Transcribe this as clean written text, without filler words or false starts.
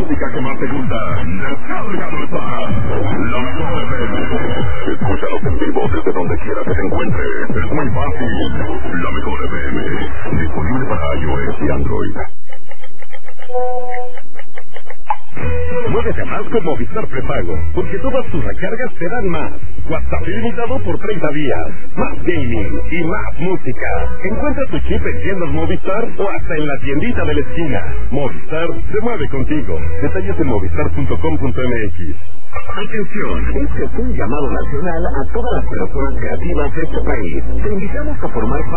música que más te gusta. Descárgalo está. La mejor FM. Escúchanos en vivo desde donde quiera que te encuentres. Es muy fácil. La mejor FM. Disponible para iOS y Android. Muévete más con Movistar Prepago, porque todas tus recargas te dan más. WhatsApp ilimitado por 30 días, más gaming y más música. Encuentra tu chip en tiendas Movistar o hasta en la tiendita de la esquina. Movistar se mueve contigo. Detalles en movistar.com.mx. Atención, este es un llamado nacional a todas las personas creativas de este país. Te invitamos a formar